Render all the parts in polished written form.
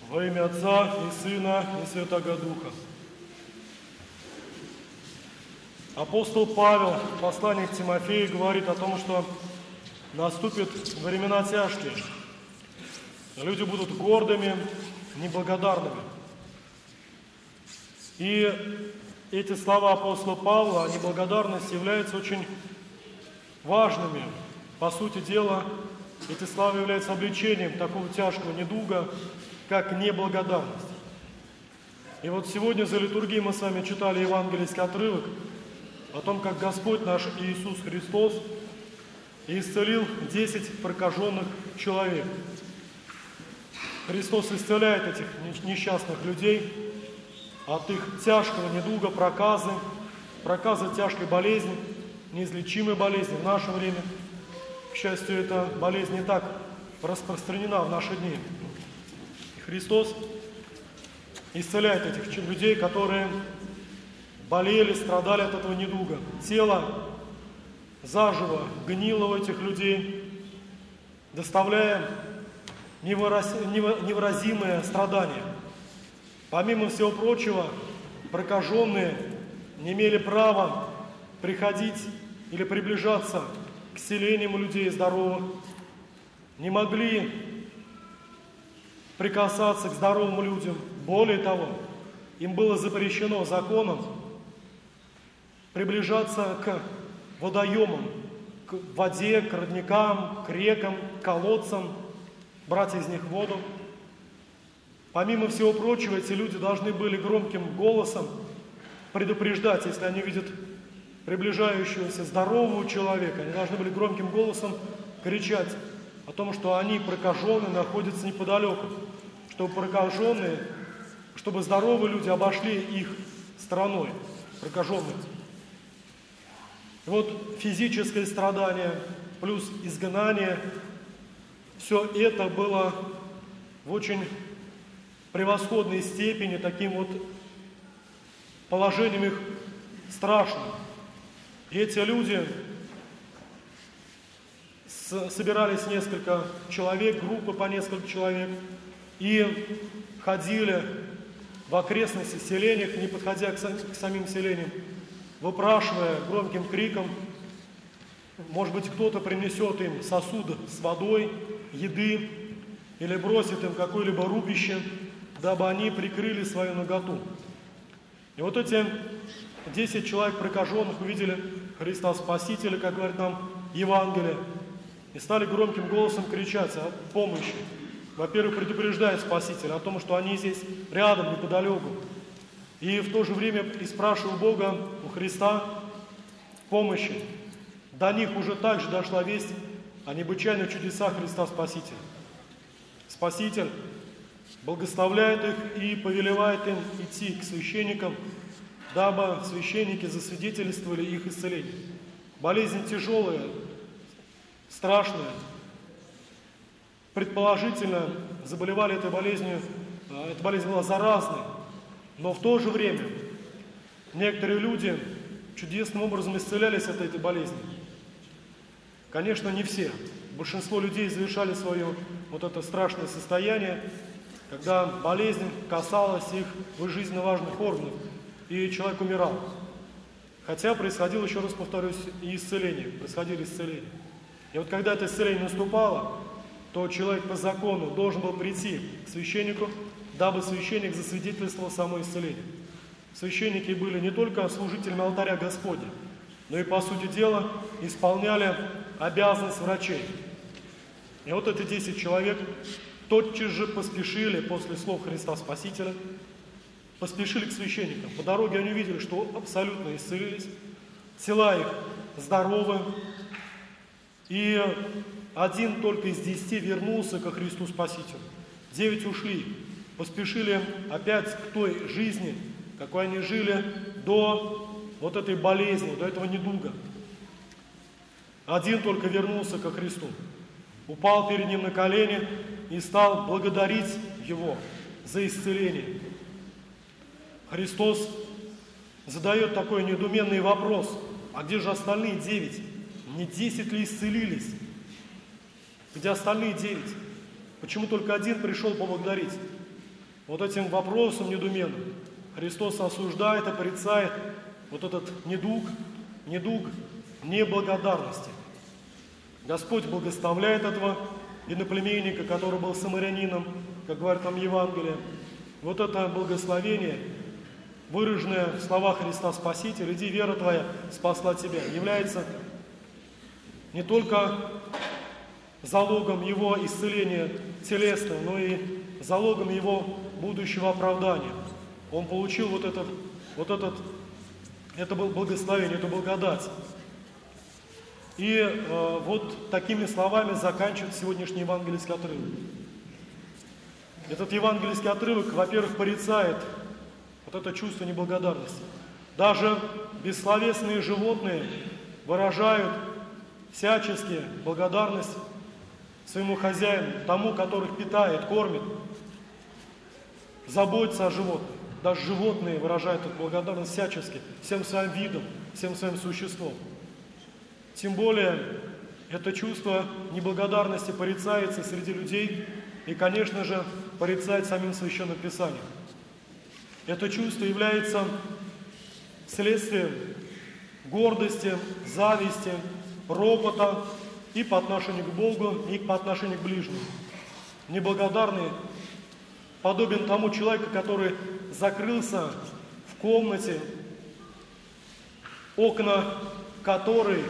Во имя Отца и Сына и Святого Духа. Апостол Павел в послании к Тимофею говорит о том, что наступят времена тяжкие. Люди будут гордыми, неблагодарными. И эти слова апостола Павла о неблагодарности являются очень важными. По сути дела, эти слова являются обличением такого тяжкого недуга, как неблагодарность. И вот сегодня за литургией мы с вами читали евангельский отрывок о том, как Господь наш Иисус Христос исцелил 10 прокаженных человек. Христос исцеляет этих несчастных людей от их тяжкого недуга, проказы тяжкой болезни, неизлечимой болезни в наше время. К счастью, эта болезнь не так распространена в наши дни. И Христос исцеляет этих людей, которые болели, страдали от этого недуга. Тело заживо гнило у этих людей, доставляя невыразимые страдания. Помимо всего прочего, прокаженные не имели права приходить или приближаться к селениям людей здоровых, не могли прикасаться к здоровым людям. Более того, им было запрещено законом приближаться к водоемам, к воде, к родникам, к рекам, к колодцам, брать из них воду. Помимо всего прочего, эти люди должны были громким голосом предупреждать, если они видят приближающегося здорового человека, они должны были громким голосом кричать о том, что они, прокаженные, находятся неподалеку, чтобы здоровые люди обошли их стороной, прокаженных. И вот физическое страдание плюс изгнание, все это было в очень превосходной степени, таким вот положением их страшным. И эти люди собирались несколько человек, группы по несколько человек, и ходили в окрестности селениях, не подходя к самим селениям, выпрашивая громким криком, может быть, кто-то принесет им сосуд с водой, еды, или бросит им какое-либо рубище, дабы они прикрыли свою наготу. И вот эти 10 человек прокаженных увидели Христа Спасителя, как говорит нам Евангелие, и стали громким голосом кричать о помощи. Во-первых, предупреждая Спасителя о том, что они здесь рядом, неподалеку. И в то же время и спрашивая Бога, у Христа, помощи. До них уже также дошла весть о необычайных чудесах Христа Спасителя. Спаситель благословляет их и повелевает им идти к священникам, дабы священники засвидетельствовали их исцеление. Болезнь тяжелая, страшная. Предположительно, заболевали этой болезнью, эта болезнь была заразной, но в то же время некоторые люди чудесным образом исцелялись от этой болезни. Конечно, не все. Большинство людей завершали свое вот это страшное состояние, когда болезнь касалась их жизненно важных органов, и человек умирал. Хотя происходило, еще раз повторюсь, и исцеление, происходили исцеления. И вот когда это исцеление наступало, то человек по закону должен был прийти к священнику, дабы священник засвидетельствовал само исцеление. Священники были не только служителями алтаря Господня, но и, по сути дела, исполняли обязанность врачей. И вот эти 10 человек тотчас же поспешили после слов Христа Спасителя, поспешили к священникам. По дороге они увидели, что абсолютно исцелились, тела их здоровы, и один только из 10 вернулся ко Христу Спасителю. 9 ушли, поспешили опять к той жизни, какой они жили до вот этой болезни, до этого недуга. Один только вернулся ко Христу, упал перед Ним на колени и стал благодарить Его за исцеление. Христос задает такой недоуменный вопрос: а где же остальные 9? Не 10 ли исцелились? Где остальные 9? Почему только один пришел поблагодарить? вот этим вопросом недуменным Христос осуждает и порицает вот этот недуг неблагодарности. Господь благословляет этого иноплеменника, который был самарянином, как говорит нам Евангелие. Вот это благословение, выраженное в словах Христа Спасителя: «Иди, вера твоя спасла тебя», является не только залогом его исцеления телесного, но и залогом его будущего оправдания. Он получил это благословение, эту благодать. И вот такими словами заканчивается сегодняшний евангельский отрывок. Этот евангельский отрывок, во-первых, порицает вот это чувство неблагодарности. Даже бессловесные животные выражают всячески благодарность своему хозяину, тому, которых питает, кормит, заботится о животных. Даже животные выражают эту благодарность всячески, всем своим видом, всем своим существом. Тем более, это чувство неблагодарности порицается среди людей и, конечно же, порицает самим Священным Писанием. Это чувство является следствием гордости, зависти, ропота и по отношению к Богу, и по отношению к ближнему. Неблагодарный подобен тому человеку, который закрылся в комнате, окна которой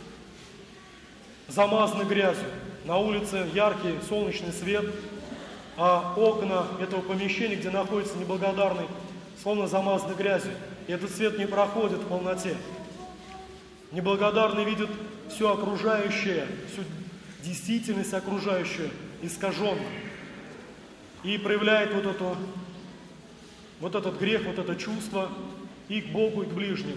замазаны грязью. На улице яркий солнечный свет, а окна этого помещения, где находится неблагодарный, словно замазаны грязью. И этот свет не проходит в полноте. Неблагодарный видит все окружающее, всю действительность окружающую искаженно. И проявляет вот этот грех, вот это чувство и к Богу, и к ближнему.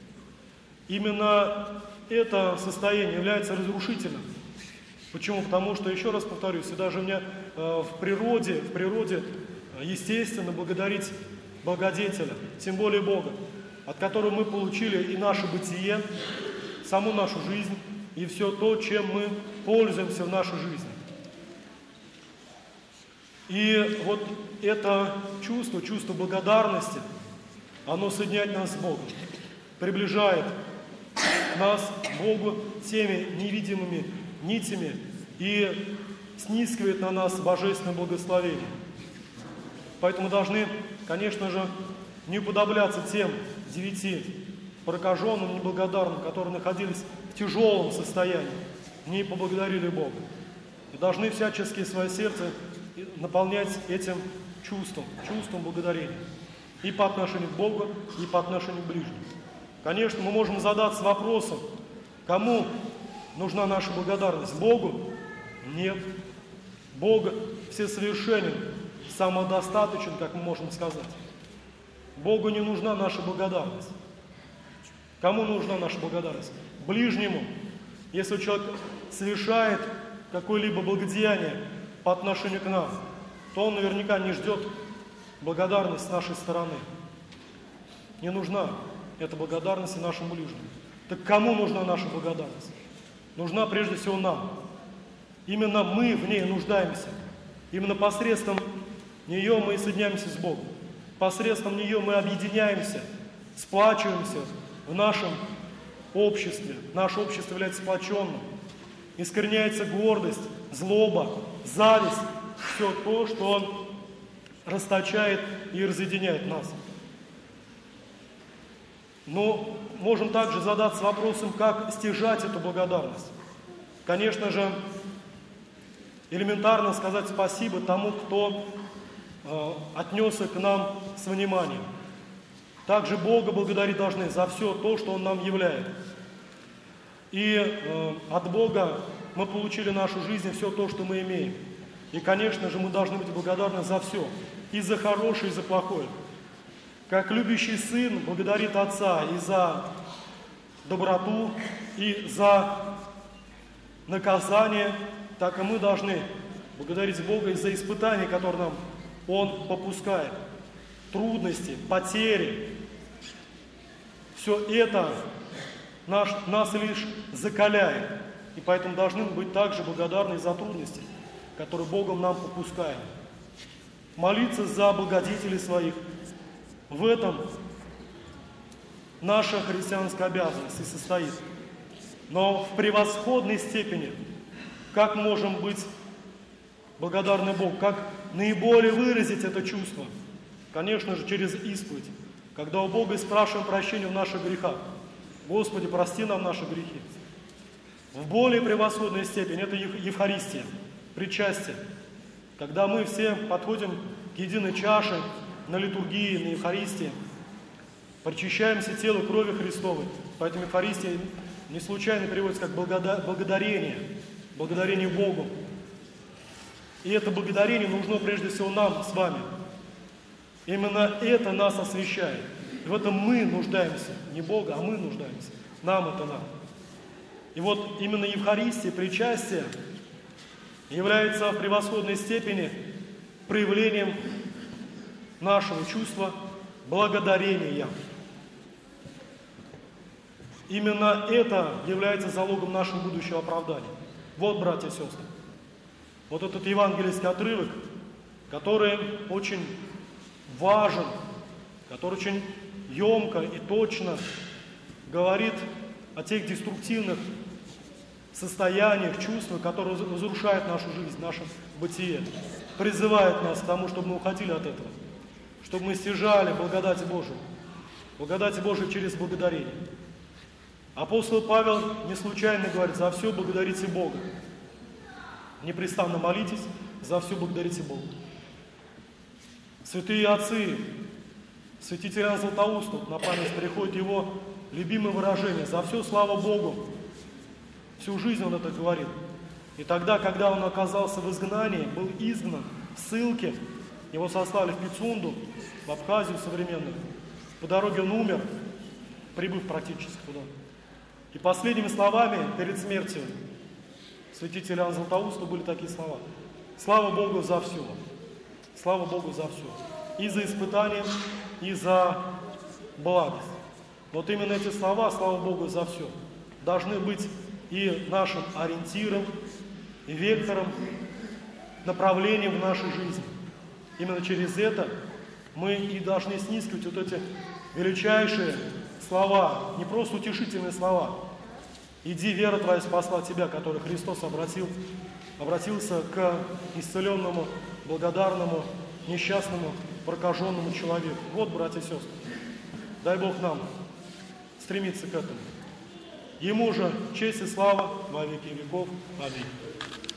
Именно это состояние является разрушительным. Почему? Потому что, еще раз повторюсь, и даже мне в природе естественно благодарить Благодетеля, тем более Бога, от которого мы получили и наше бытие, саму нашу жизнь, и все то, чем мы пользуемся в нашей жизни. И вот это чувство благодарности, оно соединяет нас с Богом, приближает нас к Богу теми невидимыми нитями и снискивает на нас божественное благословение. Поэтому должны, конечно же, не уподобляться тем 9 прокаженным, неблагодарным, которые находились в тяжелом состоянии, не поблагодарили Бога. И должны всячески свое сердце наполнять этим чувством благодарения. И по отношению к Богу, и по отношению к ближнему. Конечно, мы можем задаться вопросом, кому нужна наша благодарность? Богу? Нет. Бог всесовершенен, самодостаточен, как мы можем сказать. Богу не нужна наша благодарность. Кому нужна наша благодарность? Ближнему. Если человек совершает какое-либо благодеяние по отношению к нам, то он наверняка не ждет благодарность с нашей стороны. Не нужна эта благодарность и нашему ближнему. Так кому нужна наша благодарность? Нужна прежде всего нам. Именно мы в ней нуждаемся. Именно посредством нее мы соединяемся с Богом. Посредством нее мы объединяемся, сплачиваемся в нашем обществе. Наше общество является сплоченным. Искореняется гордость, злоба, зависть. Все то, что расточает и разъединяет нас. Но можем также задаться вопросом, как стяжать эту благодарность. Конечно же, элементарно сказать спасибо тому, кто отнесся к нам с вниманием. Также Бога благодарить должны за все то, что Он нам являет. И от Бога мы получили нашу жизнь, все то, что мы имеем. И, конечно же, мы должны быть благодарны за все. И за хорошее, и за плохое. Как любящий сын благодарит отца и за доброту, и за наказание, так и мы должны благодарить Бога и за испытания, которые нам Он попускает. Трудности, потери. Все это нас лишь закаляет. И поэтому должны быть также благодарны за трудности, которые Богом нам попускает. молиться за благодетелей своих. В этом наша христианская обязанность и состоит. Но в превосходной степени, как можем быть благодарны Богу, как наиболее выразить это чувство? Конечно же, через исповедь, когда у Бога спрашиваем прощения в наших грехах. Господи, прости нам наши грехи. В более превосходной степени это Евхаристия, причастие. Когда мы все подходим к единой чаше на литургии, на Евхаристии, причащаемся телу крови Христовой. Поэтому Евхаристия не случайно переводится как благодарение, благодарение Богу. И это благодарение нужно прежде всего нам с вами. Именно это нас освящает. И в этом мы нуждаемся. Не Бога, а мы нуждаемся. Нам это надо. И вот именно Евхаристия, причастие является в превосходной степени проявлением нашего чувства благодарения. Именно это является залогом нашего будущего оправдания. Вот, братья и сестры, вот этот евангельский отрывок, который очень важен, который очень емко и точно говорит о тех деструктивных состояниях, чувствах, которые разрушают нашу жизнь, наше бытие, призывает нас к тому, чтобы мы уходили от этого, чтобы мы стяжали благодати Божию через благодарение. Апостол Павел не случайно говорит: за все благодарите Бога. Непрестанно молитесь, за все благодарите Бога. Святые отцы, святитель Иоанн Златоуст, на память приходит его любимое выражение: за все слава Богу. Всю жизнь он это говорит. И тогда, когда он оказался в изгнании, был изгнан в ссылке, его сослали в Пицунду, в Абхазию современную. По дороге он умер, прибыв практически туда. И последними словами перед смертью святителя Иоанна Златоуста были такие слова: слава Богу за все. Слава Богу за все. И за испытание, и за благость. Вот именно эти слова, слава Богу за все, должны быть и нашим ориентиром, и вектором, направлением в нашей жизни. Именно через это мы и должны снискивать вот эти величайшие слова, не просто утешительные слова. «Иди, вера твоя спасла тебя», который Христос обратился к исцеленному, благодарному, несчастному, прокаженному человеку. Вот, братья и сестры, дай Бог нам стремиться к этому. Ему же честь и слава во веки веков. Аминь.